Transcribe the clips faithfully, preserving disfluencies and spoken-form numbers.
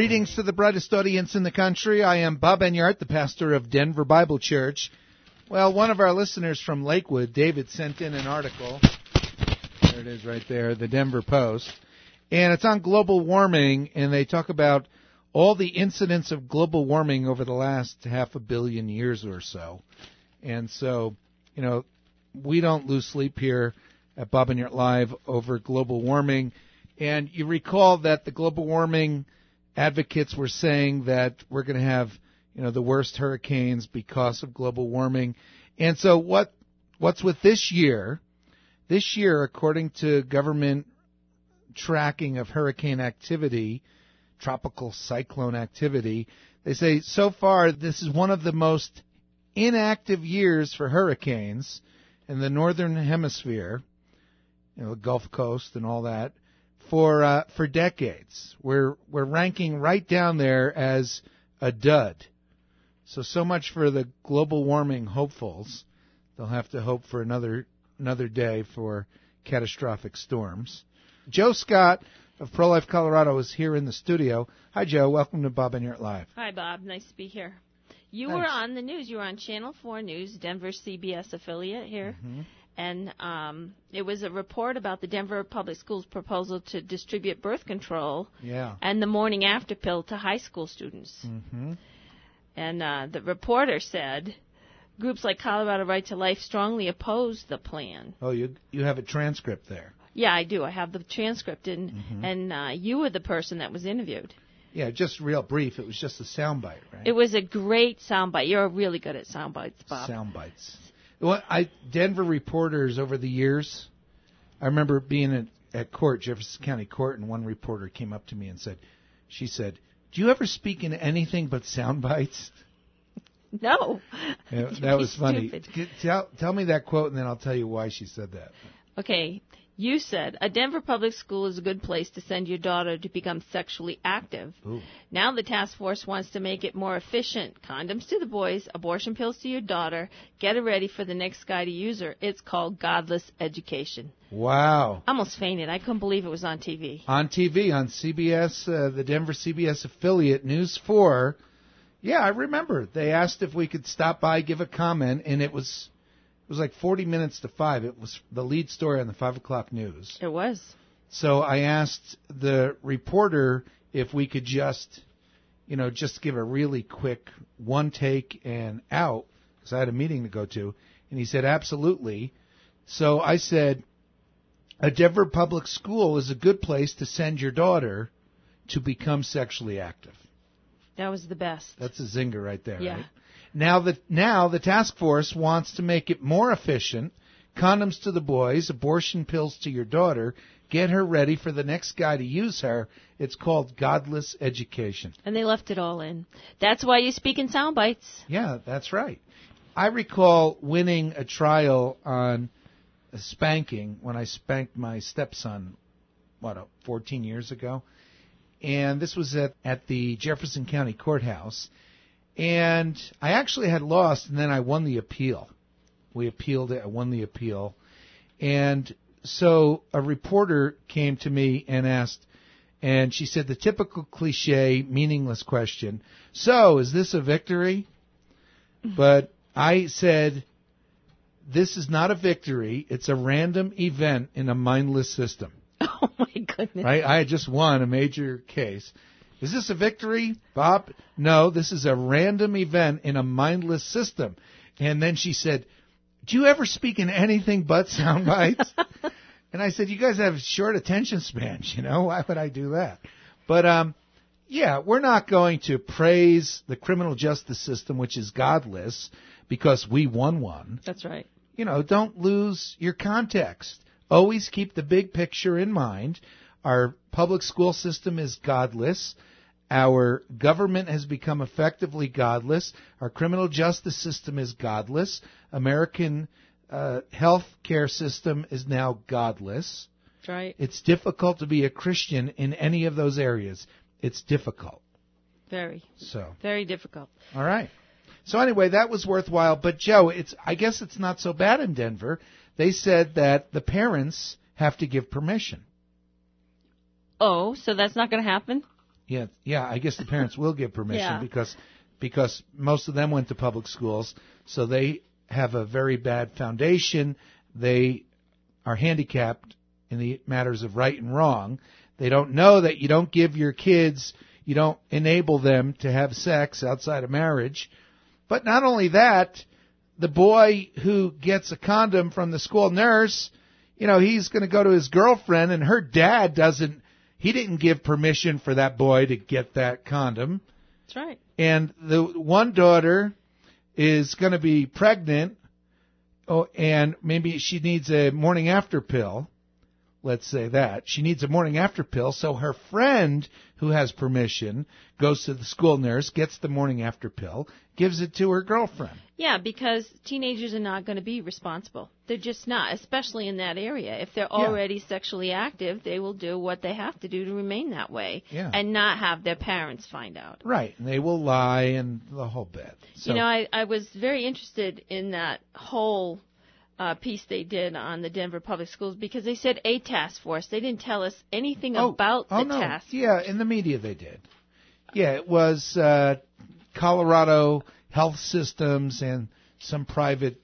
Greetings to the brightest audience in the country. I am Bob Enyart, the pastor of Denver Bible Church. Well, one of our listeners from Lakewood, David, sent in an article. There it is right there, the Denver Post. And it's on global warming, and they talk about all the incidents of global warming over the last half a billion years or so. And so, you know, we don't lose sleep here at Bob Enyart Live over global warming. And you recall that the global warming advocates were saying that we're going to have, you know, the worst hurricanes because of global warming. And so what what's with this year? This year, according to government tracking of hurricane activity, tropical cyclone activity, they say so far this is one of the most inactive years for hurricanes in the northern hemisphere, you know, the Gulf Coast and all that, for uh, for decades. We're we're ranking right down there as a dud. So so much for the global warming hopefuls. They'll have to hope for another another day for catastrophic storms. Joe Scott of Pro-Life Colorado is here in the studio. Hi, Joe. Welcome to Bob Enyart Live. Hi, Bob. Nice to be here. You Thanks. were on the news. You were on Channel four News, Denver C B S affiliate here. Mm-hmm. And um, it was a report about the Denver Public Schools' proposal to distribute birth control yeah. and the morning after pill to high school students. Mm-hmm. And uh, the reporter said groups like Colorado Right to Life strongly oppose the plan. Oh, you you have a transcript there. Yeah, I do. I have the transcript, and, mm-hmm. and uh, you were the person that was interviewed. Yeah, just real brief. It was just a soundbite, right? It was a great soundbite. You're really good at soundbites, Bob. Soundbites. Well, I Denver reporters over the years, I remember being at, at court, Jefferson County Court, and one reporter came up to me and said, she said, "Do you ever speak in anything but sound bites?" No. Yeah, that was funny. Stupid. Tell, tell me that quote, and then I'll tell you why she said that. Okay. You said, a Denver public school is a good place to send your daughter to become sexually active. Ooh. Now the task force wants to make it more efficient. Condoms to the boys, abortion pills to your daughter. Get her ready for the next guy to use her. It's called godless education. Wow. I almost fainted. I couldn't believe it was on T V. On T V, on C B S, uh, the Denver C B S affiliate, News four. Yeah, I remember. They asked if we could stop by, give a comment, and it was... It was like forty minutes to five. It was the lead story on the five o'clock news. It was. So I asked the reporter if we could just, you know, just give a really quick one take and out, because I had a meeting to go to. And he said, absolutely. So I said, a Denver public school is a good place to send your daughter to become sexually active. That was the best. That's a zinger right there, yeah. right? Now the, now the task force wants to make it more efficient. Condoms to the boys, abortion pills to your daughter. Get her ready for the next guy to use her. It's called godless education. And they left it all in. That's why you speak in sound bites. Yeah, that's right. I recall winning a trial on a spanking when I spanked my stepson, what, fourteen years ago? And this was at, at the Jefferson County Courthouse. And I actually had lost, and then I won the appeal. We appealed it. I won the appeal. And so a reporter came to me and asked, and she said the typical cliche, meaningless question, so is this a victory? But I said, this is not a victory. It's a random event in a mindless system. Oh, my goodness. Right? I had just won a major case. Is this a victory, Bob? No, this is a random event in a mindless system. And then she said, do you ever speak in anything but sound bites? And I said, you guys have short attention spans, you know? Why would I do that? But, um, yeah, we're not going to praise the criminal justice system, which is godless, because we won one. That's right. You know, don't lose your context. Always keep the big picture in mind. Our public school system is godless. Our government has become effectively godless. Our criminal justice system is godless. American uh, health care system is now godless. That's right. It's difficult to be a Christian in any of those areas. It's difficult. Very. So. Very difficult. All right. So anyway, that was worthwhile. But, Joe, it's I guess it's not so bad in Denver. They said that the parents have to give permission. Oh, so that's not going to happen? Yeah, yeah. I guess the parents will give permission Yeah. because because most of them went to public schools, so they have a very bad foundation. They are handicapped in the matters of right and wrong. They don't know that you don't give your kids, you don't enable them to have sex outside of marriage. But not only that, the boy who gets a condom from the school nurse, you know, he's going to go to his girlfriend, and her dad doesn't, he didn't give permission for that boy to get that condom. That's right. And the one daughter is going to be pregnant, oh, and maybe she needs a morning after pill. Let's say that. She needs a morning after pill, so her friend who has permission goes to the school nurse, gets the morning after pill, gives it to her girlfriend. Yeah, because teenagers are not going to be responsible. They're just not, especially in that area. If they're already yeah. sexually active, they will do what they have to do to remain that way yeah. and not have their parents find out. Right, and they will lie and the whole bit. So, you know, I, I was very interested in that whole uh, piece they did on the Denver Public Schools because they said a task force. They didn't tell us anything oh, about oh, the no. task force. Yeah, in the media they did. Yeah, it was uh, Colorado Health Systems and some private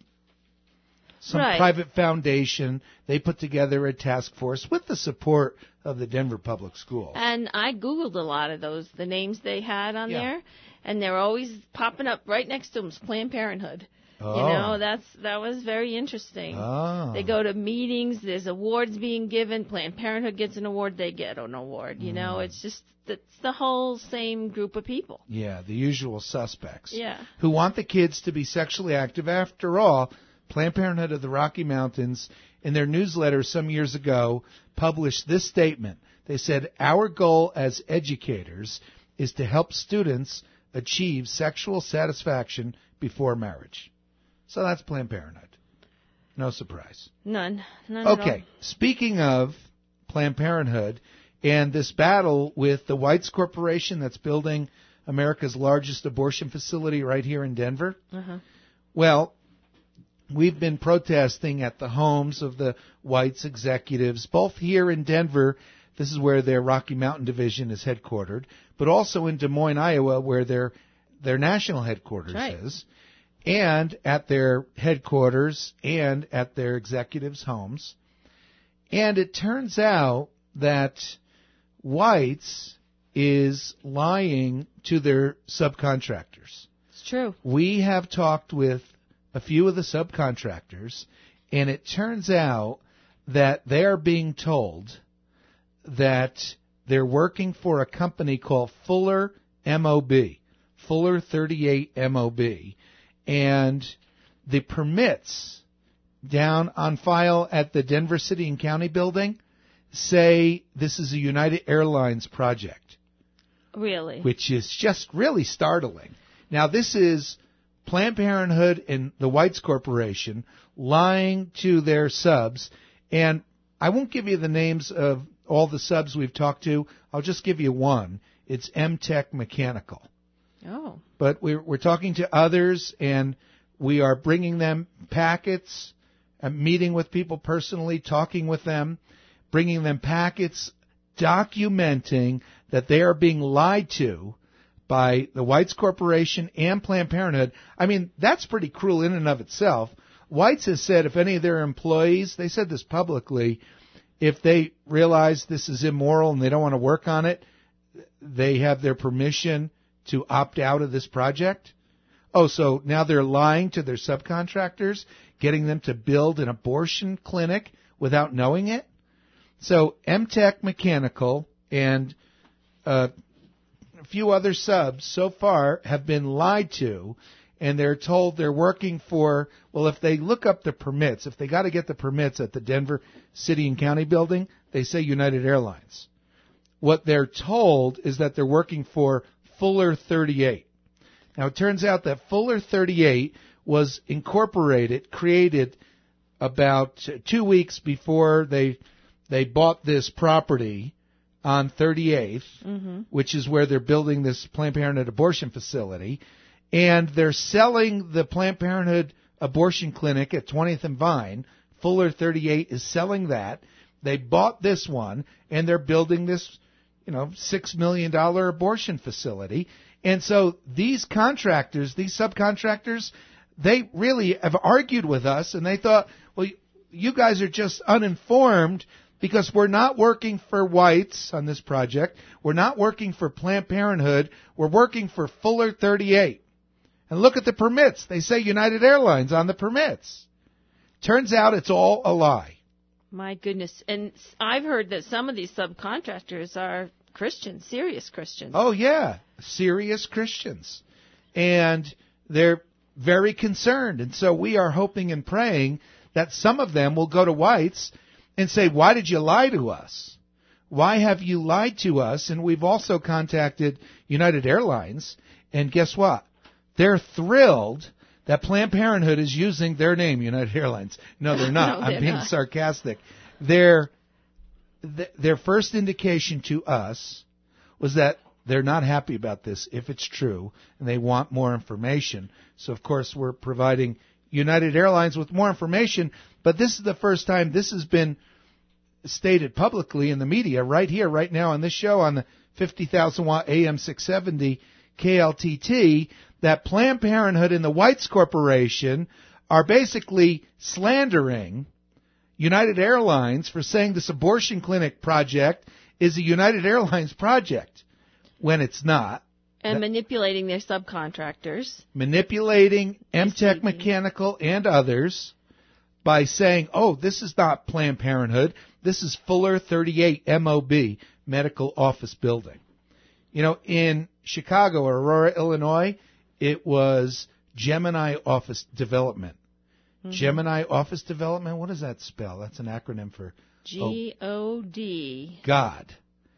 some right. private foundation. They put together a task force with the support of the Denver Public Schools. And I Googled a lot of those, the names they had on yeah. there, and they're always popping up right next to them, Planned Parenthood. Oh. You know, that's that was very interesting. Oh. They go to meetings, there's awards being given, Planned Parenthood gets an award, they get an award. You mm. know, it's just it's the whole same group of people. Yeah, the usual suspects. Yeah. Who want the kids to be sexually active. After all, Planned Parenthood of the Rocky Mountains, in their newsletter some years ago, published this statement. They said, "Our goal as educators is to help students achieve sexual satisfaction before marriage." So that's Planned Parenthood. No surprise. None. None okay, at all. Speaking of Planned Parenthood and this battle with the Whites Corporation that's building America's largest abortion facility right here in Denver, uh-huh. well, we've been protesting at the homes of the Whites executives, both here in Denver. This is where their Rocky Mountain division is headquartered, but also in Des Moines, Iowa, where their their national headquarters right. is, and at their headquarters and at their executives' homes. And it turns out that Whites is lying to their subcontractors. It's true. We have talked with a few of the subcontractors, and it turns out that they are being told that they're working for a company called Fuller M O B, Fuller thirty-eight M O B, and the permits down on file at the Denver City and County building say this is a United Airlines project. Really? Which is just really startling. Now, this is Planned Parenthood and the Whites Corporation lying to their subs, and I won't give you the names of all the subs we've talked to. I'll just give you one. It's M-Tech Mechanical. Oh. But we're, we're talking to others, and we are bringing them packets, uh, meeting with people personally, talking with them, bringing them packets documenting that they are being lied to by the Whites Corporation and Planned Parenthood. I mean, that's pretty cruel in and of itself. Whites has said if any of their employees, they said this publicly, if they realize this is immoral and they don't want to work on it, they have their permission to opt out of this project. Oh, so now they're lying to their subcontractors, getting them to build an abortion clinic without knowing it? So M-Tech Mechanical and uh, a few other subs so far have been lied to, and they're told they're working for, well, if they look up the permits, if they got to get the permits at the Denver City and County building, they say United Airlines. What they're told is that they're working for Fuller thirty-eight. Now, it turns out that Fuller thirty-eight was incorporated, created about two weeks before they they bought this property on thirty-eighth, mm-hmm. which is where they're building this Planned Parenthood abortion facility. And they're selling the Planned Parenthood abortion clinic at twentieth and Vine. Fuller thirty-eight is selling that. They bought this one, and they're building this you know, six million dollars abortion facility. And so these contractors, these subcontractors, they really have argued with us, and they thought, well, you guys are just uninformed because we're not working for whites on this project. We're not working for Planned Parenthood. We're working for Fuller thirty-eight. And look at the permits. They say United Airlines on the permits. Turns out it's all a lie. My goodness. And I've heard that some of these subcontractors are Christians, serious Christians. Oh, yeah, serious Christians. And they're very concerned. And so we are hoping and praying that some of them will go to whites and say, why did you lie to us? Why have you lied to us? And we've also contacted United Airlines. And guess what? They're thrilled that Planned Parenthood is using their name, United Airlines. No, they're not. No, they're I'm being not. sarcastic. Their, th- their first indication to us was that they're not happy about this, if it's true, and they want more information. So, of course, we're providing United Airlines with more information, but this is the first time this has been stated publicly in the media right here, right now on this show on the fifty thousand watt A M six seventy K L T T, that Planned Parenthood and the Whites Corporation are basically slandering United Airlines for saying this abortion clinic project is a United Airlines project, when it's not. And manipulating their subcontractors. Manipulating M Tech Mechanical and others by saying, oh, this is not Planned Parenthood. This is Fuller thirty-eight M O B, Medical Office Building. You know, in Chicago or Aurora, Illinois, it was Gemini Office Development. Mm-hmm. Gemini Office Development, what does that spell? That's an acronym for G O D. Oh, God.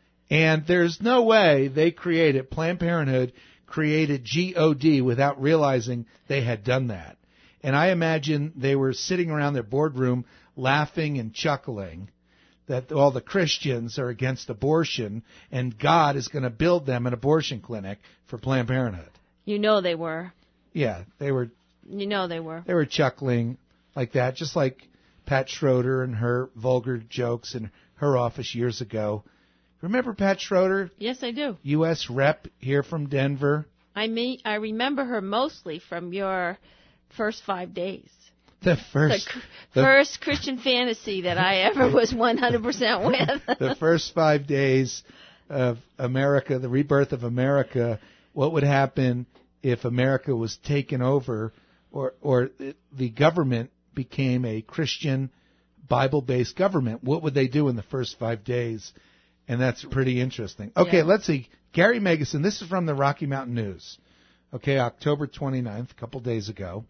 And there's no way they created, Planned Parenthood created G O D without realizing they had done that. And I imagine they were sitting around their boardroom laughing and chuckling that all the Christians are against abortion and God is going to build them an abortion clinic for Planned Parenthood. You know they were. Yeah, they were. You know they were. They were chuckling like that, just like Pat Schroeder and her vulgar jokes in her office years ago. Remember Pat Schroeder? Yes, I do. U S rep here from Denver. I mean, I remember her mostly from your first five days. The first, the, the first Christian fantasy that I ever was one hundred percent with. The first five days of America, the rebirth of America. What would happen if America was taken over, or or the government became a Christian, Bible-based government? What would they do in the first five days? And that's pretty interesting. Okay, yeah. Let's see. Gary Megison, this is from the Rocky Mountain News. Okay, October twenty-ninth, a couple days ago.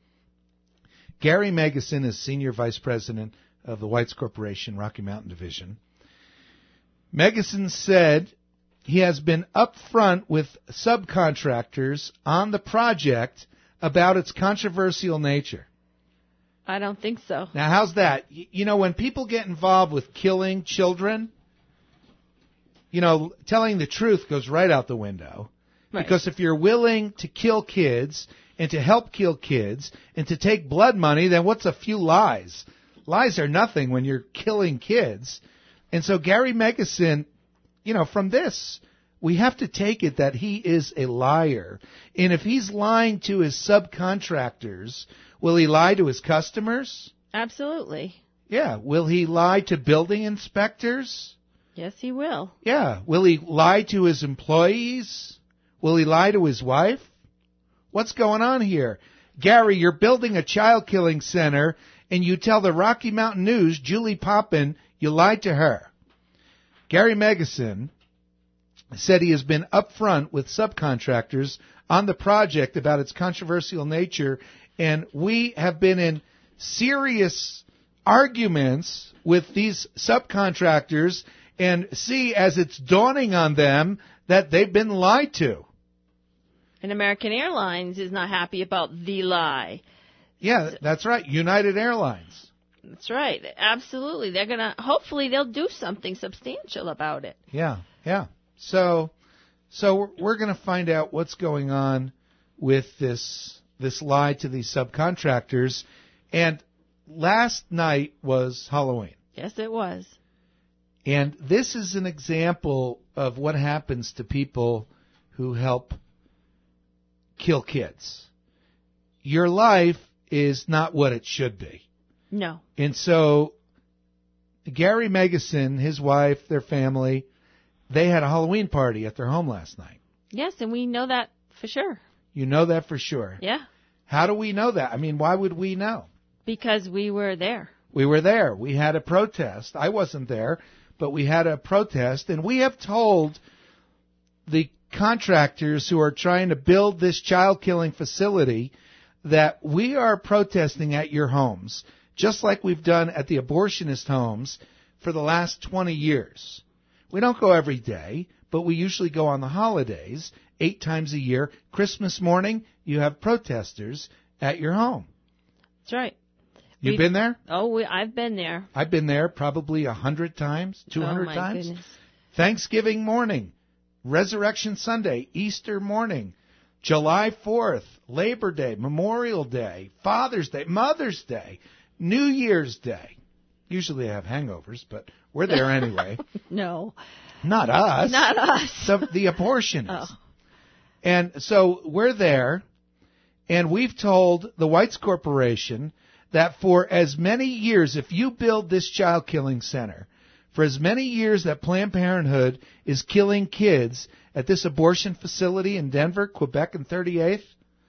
Gary Megison is Senior Vice President of the Whites Corporation, Rocky Mountain Division. Megison said he has been upfront with subcontractors on the project about its controversial nature. I don't think so. Now, how's that? You know, when people get involved with killing children, you know, telling the truth goes right out the window. Right. Because if you're willing to kill kids and to help kill kids and to take blood money, then what's a few lies? Lies are nothing when you're killing kids. And so Gary Megison, you know, from this, we have to take it that he is a liar. And if he's lying to his subcontractors, will he lie to his customers? Absolutely. Yeah. Will he lie to building inspectors? Yes, he will. Yeah. Will he lie to his employees? Will he lie to his wife? What's going on here? Gary, you're building a child-killing center, and you tell the Rocky Mountain News, Julie Poppin, you lied to her. Gary Megison said he has been upfront with subcontractors on the project about its controversial nature, and we have been in serious arguments with these subcontractors and see as it's dawning on them that they've been lied to. And American Airlines is not happy about the lie. Yeah, that's right. United Airlines. That's right. Absolutely. They're going to, hopefully they'll do something substantial about it. Yeah, yeah. So, so we're, we're going to find out what's going on with this, this lie to these subcontractors. And last night was Halloween. Yes, it was. And this is an example of what happens to people who help kill kids. Your life is not what it should be. No. And so Gary Megason, his wife, their family, they had a Halloween party at their home last night. Yes, and we know that for sure. You know that for sure. Yeah. How do we know that? I mean, why would we know? Because we were there. We were there. We had a protest. I wasn't there, but we had a protest, and we have told the contractors who are trying to build this child-killing facility that we are protesting at your homes, just like we've done at the abortionist homes for the last twenty years. We don't go every day, but we usually go on the holidays, eight times a year. Christmas morning, you have protesters at your home. That's right. You've we, been there? Oh, we, I've been there. I've been there probably a hundred times, two hundred oh, my times. Goodness. Thanksgiving morning, Resurrection Sunday, Easter morning, July fourth, Labor Day, Memorial Day, Father's Day, Mother's Day, New Year's Day. Usually I have hangovers, but we're there anyway. No. Not us. Not us. The, the abortionists. Oh. And so we're there, and we've told the Whites Corporation that for as many years, if you build this child killing center, for as many years that Planned Parenthood is killing kids at this abortion facility in Denver, Quebec, and thirty-eighth,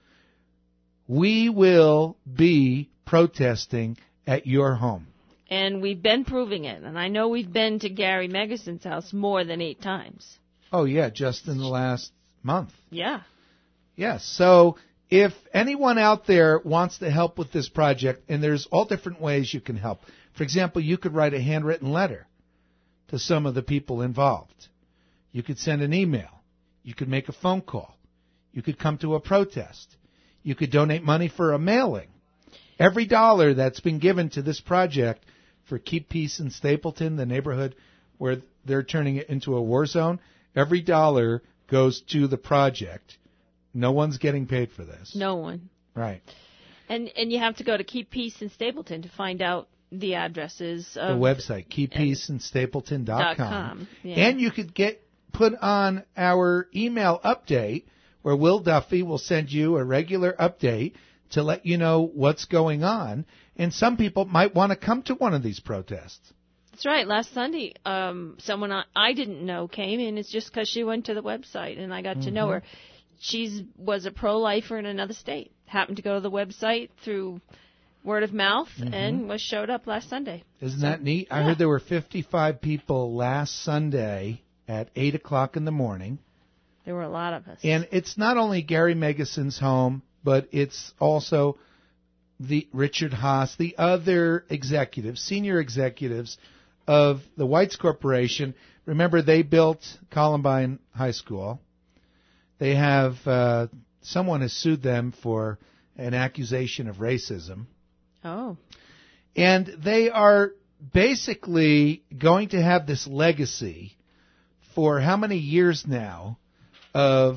we will be protesting at your home. And we've been proving it. And I know we've been to Gary Megason's house more than eight times. Oh, yeah, just in the last month. Yeah. Yes. So if anyone out there wants to help with this project, and there's all different ways you can help. For example, you could write a handwritten letter to some of the people involved. You could send an email. You could make a phone call. You could come to a protest. You could donate money for a mailing. Every dollar that's been given to this project for Keep Peace in Stapleton, the neighborhood where they're turning it into a war zone, every dollar goes to the project. No one's getting paid for this. No one. Right. And and you have to go to Keep Peace in Stapleton to find out the addresses of the website, keep peace in stapleton dot com. Yeah. And you could get put on our email update where Will Duffy will send you a regular update to let you know what's going on. And some people might want to come to one of these protests. That's right. Last Sunday, um, someone I, I didn't know came, and it's just because she went to the website, and I got Mm-hmm. to know her. She was a pro-lifer in another state. Happened to go to the website through word of mouth, Mm-hmm. and was showed up last Sunday. Isn't So, that neat? I yeah. heard there were fifty-five people last Sunday at eight o'clock in the morning. There were a lot of us. And it's not only Gary Megason's home, but it's also the Richard Haas, the other executives, senior executives of the Whites Corporation. Remember, they built Columbine High School. They have, uh, someone has sued them for an accusation of racism. Oh. And they are basically going to have this legacy for how many years now of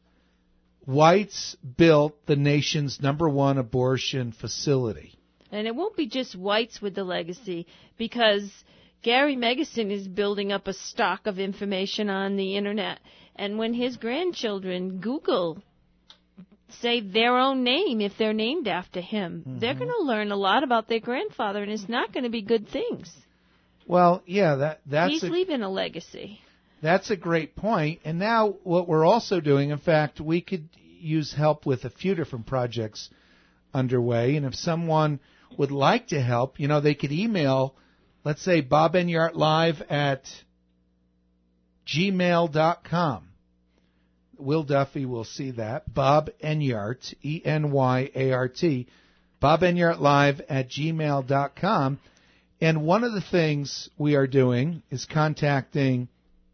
whites built the nation's number one abortion facility. And it won't be just whites with the legacy, because Gary Megason is building up a stock of information on the Internet. And when his grandchildren Google, say their own name, if they're named after him, mm-hmm. they're going to learn a lot about their grandfather, and it's not going to be good things. Well, yeah, that that's He's a, leaving a legacy. That's a great point. And now what we're also doing, in fact, we could use help with a few different projects underway. And if someone would like to help, you know, they could email, let's say, Bob Enyart Live at gmail dot com. Will Duffy will see that. Bob Enyart, E N Y A R T, Bob Enyart Live at gmail dot com. And one of the things we are doing is contacting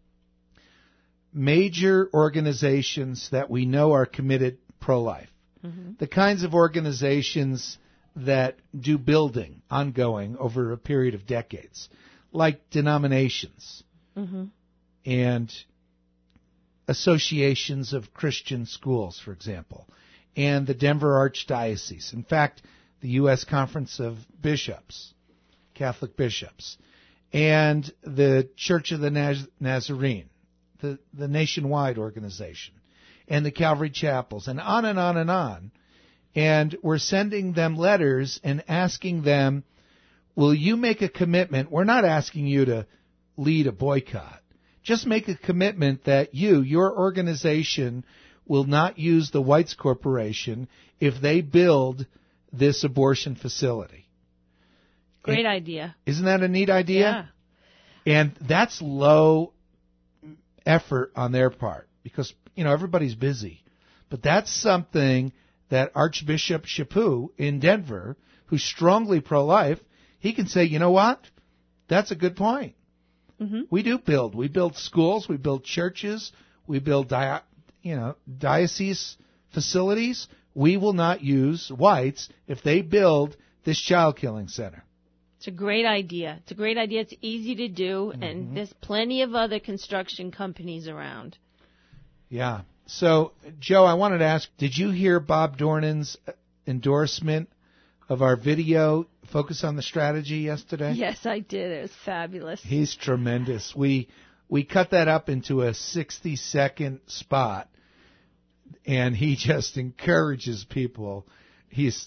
major organizations that we know are committed pro-life. Mm-hmm. The kinds of organizations that do building ongoing over a period of decades, like denominations mm-hmm. and associations of Christian schools, for example, and the Denver Archdiocese. In fact, the U S Conference of Bishops, Catholic bishops, and the Church of the Naz- Nazarene, the, the nationwide organization, and the Calvary Chapels, and on and on and on. And we're sending them letters and asking them, will you make a commitment? We're not asking you to lead a boycott. Just make a commitment that you, your organization, will not use the Whites Corporation if they build this abortion facility. Great and, idea. Isn't that a neat idea? Yeah. And that's low effort on their part because, you know, everybody's busy. But that's something that Archbishop Chaput in Denver, who's strongly pro-life, he can say, you know what? That's a good point. Mm-hmm. We do build. We build schools. We build churches. We build, di- you know, diocese facilities. We will not use whites if they build this child killing center. It's a great idea. It's a great idea. It's easy to do, mm-hmm. and there's plenty of other construction companies around. Yeah. So, Joe, I wanted to ask, did you hear Bob Dornan's endorsement of our video, Focus on the Strategy, yesterday? Yes, I did. It was fabulous. He's tremendous. We we cut that up into a sixty-second spot, and he just encourages people. He's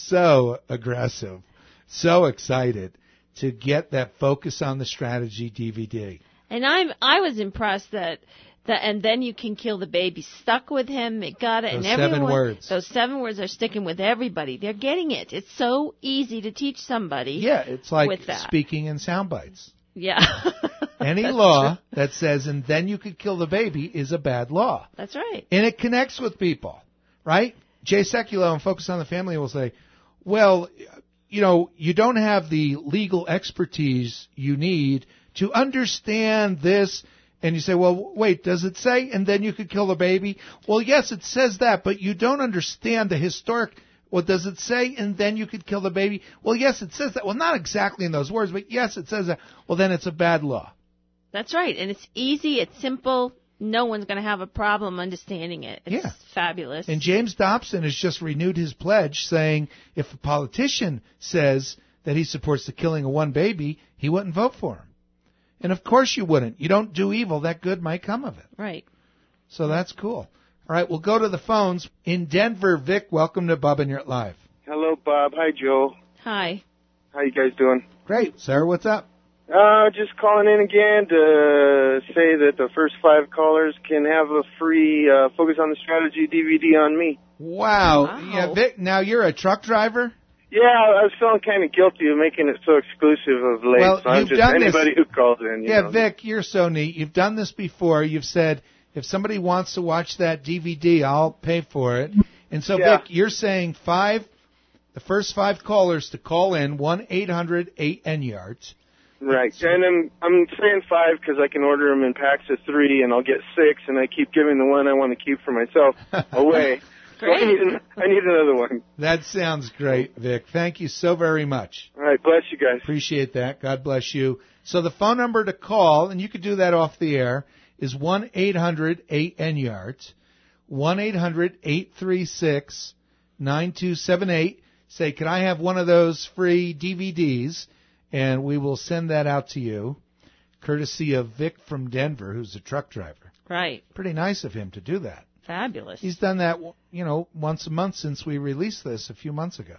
so aggressive, so excited to get that Focus on the Strategy D V D. And I'm I was impressed that that and then you can kill the baby stuck with him. It got it. Those and everyone, seven words. Those seven words are sticking with everybody. They're getting it. It's so easy to teach somebody. Yeah, it's like with that. Speaking in sound bites. Yeah. Any law that says, and then you could kill the baby, is a bad law. That's right. And it connects with people, right? Jay Sekulow on Focus on the Family will say, well, you know, you don't have the legal expertise you need to understand this. And you say, well, wait, does it say, and then you could kill the baby? Well, yes, it says that, but you don't understand the historic. Well, does it say, and then you could kill the baby? Well, yes, it says that. Well, not exactly in those words, but yes, it says that. Well, then it's a bad law. That's right. And it's easy. It's simple. No one's going to have a problem understanding it. It's yeah. fabulous. And James Dobson has just renewed his pledge saying if a politician says that he supports the killing of one baby, he wouldn't vote for him. And of course you wouldn't. You don't do evil. That good might come of it. Right. So that's cool. All right, we'll go to the phones. In Denver, Vic, welcome to Bob and You're Live. Hello, Bob. Hi, Joe. Hi. How you guys doing? Great. Sarah, what's up? Uh, just calling in again to say that the first five callers can have a free uh, Focus on the Strategy D V D on me. Wow. Wow. Yeah, Vic, now you're a truck driver? Yeah, I was feeling kind of guilty of making it so exclusive of late. Well, so I'm you've just done anybody this. who calls in. You Yeah, know. Vic, you're so neat. You've done this before. You've said, if somebody wants to watch that D V D, I'll pay for it. And so, Yeah. Vic, you're saying five, the first five callers to call in, one eight hundred eight N yards. Right, and I'm I'm saying five because I can order them in packs of three, and I'll get six, and I keep giving the one I want to keep for myself away. So I need, I need another one. That sounds great, Vic. Thank you so very much. All right, bless you guys. Appreciate that. God bless you. So the phone number to call, and you could do that off the air, is one eight hundred eight N yards, one eight hundred eight three six nine two seven eight. Say, can I have one of those free D V Ds? And we will send that out to you, courtesy of Vic from Denver, who's a truck driver. Right. Pretty nice of him to do that. Fabulous. He's done that, you know, once a month since we released this a few months ago.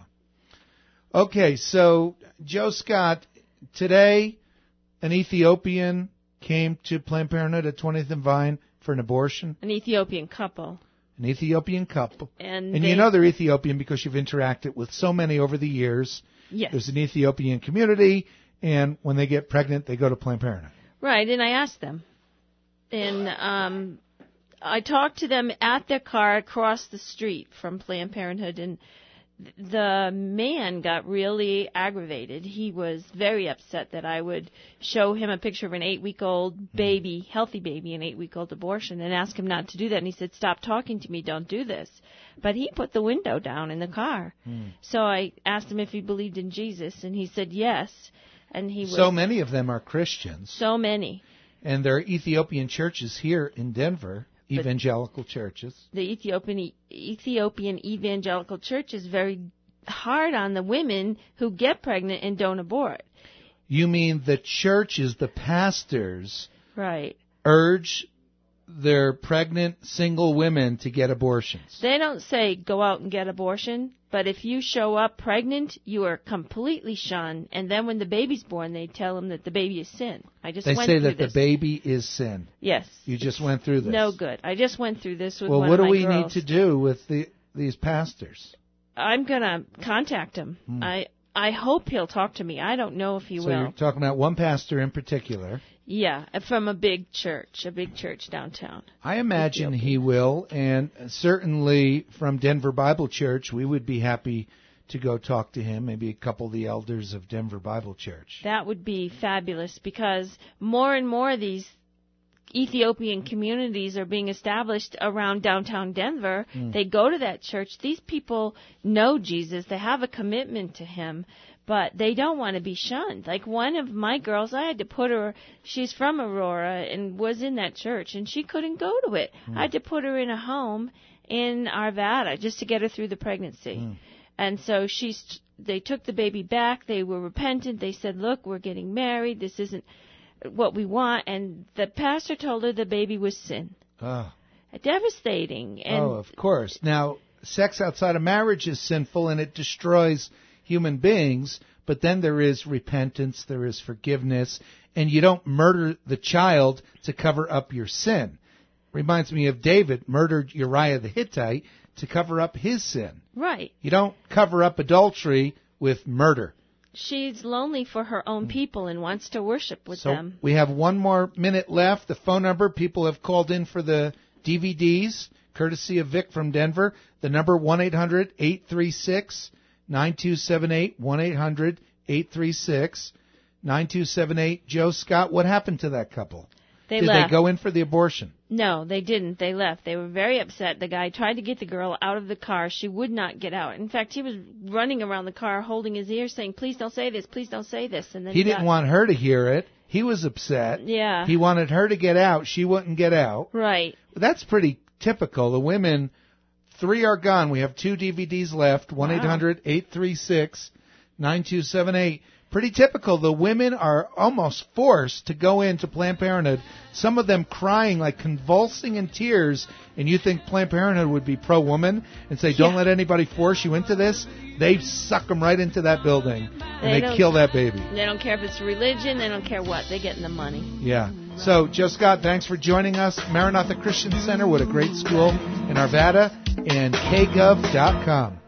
Okay, so Joe Scott, today an Ethiopian came to Planned Parenthood at twentieth and Vine for an abortion. An Ethiopian couple. An Ethiopian couple. And, and they, you know they're Ethiopian because you've interacted with so many over the years. Yes. There's an Ethiopian community, and when they get pregnant, they go to Planned Parenthood. Right, and I asked them. And um, I talked to them at their car across the street from Planned Parenthood, and the man got really aggravated. He was very upset that I would show him a picture of an eight-week-old baby, healthy baby, an eight-week-old abortion, and ask him not to do that. And he said, stop talking to me, don't do this. But he put the window down in the car. Mm. So I asked him if he believed in Jesus, and he said yes. And he was, so many of them are Christians. So many. And there are Ethiopian churches here in Denver. Evangelical but churches. The Ethiopian Ethiopian Evangelical Church is very hard on the women who get pregnant and don't abort. You mean the churches, the pastors, Right. urge their pregnant single women to get abortions? They don't say go out and get abortion, but if you show up pregnant, you are completely shunned. And then when the baby's born, they tell them that the baby is sin. I just They went say through that this. the baby is sin. Yes. You just went through this. No good. I just went through this with Well, one what of do my we girls. need to do with the these pastors? I'm gonna contact him. Hmm. I I hope he'll talk to me. I don't know if he so will. you're talking about one pastor in particular. Yeah, from a big church, a big church downtown. I imagine he will, and certainly from Denver Bible Church, we would be happy to go talk to him, maybe a couple of the elders of Denver Bible Church. That would be fabulous because more and more of these Ethiopian communities are being established around downtown Denver. Mm. They go to that church. These people know Jesus. They have a commitment to him, but they don't want to be shunned. Like one of my girls, I had to put her, she's from Aurora and was in that church, and she couldn't go to it. Mm. I had to put her in a home in Arvada just to get her through the pregnancy. Mm. And so she's, they took the baby back. They were repentant. They said, look, we're getting married. This isn't what we want. And the pastor told her the baby was sin. Oh, Devastating. And oh of course. Now, sex outside of marriage is sinful and it destroys human beings, but then there is repentance, there is forgiveness, and you don't murder the child to cover up your sin. Reminds me of David murdered Uriah the Hittite to cover up his sin. Right. You don't cover up adultery with murder. She's lonely for her own people and wants to worship with so them. We have one more minute left. The phone number, people have called in for the D V Ds, courtesy of Vic from Denver. The number, one eight hundred eight three six nine two seven eight, one eight hundred eight three six nine two seven eight. Joe Scott, what happened to that couple? They Did left. they go in for the abortion? No, they didn't. They left. They were very upset. The guy tried to get the girl out of the car. She would not get out. In fact, he was running around the car holding his ear saying, please don't say this, please don't say this. And then He he didn't got, want her to hear it. He was upset. Yeah. He wanted her to get out. She wouldn't get out. Right. That's pretty typical. The women, three are gone. We have two D V Ds left, one eight hundred eight three six nine two seven eight. Pretty typical. The women are almost forced to go into Planned Parenthood, some of them crying, like convulsing in tears, and you think Planned Parenthood would be pro-woman and say, don't Yeah. let anybody force you into this? They suck them right into that building, and They they, don't- kill that baby. They don't care if it's religion. They don't care what. They're getting the money. Yeah. So, Joe Scott, thanks for joining us. Maranatha Christian Center, what a great school in Arvada, and K gov dot com.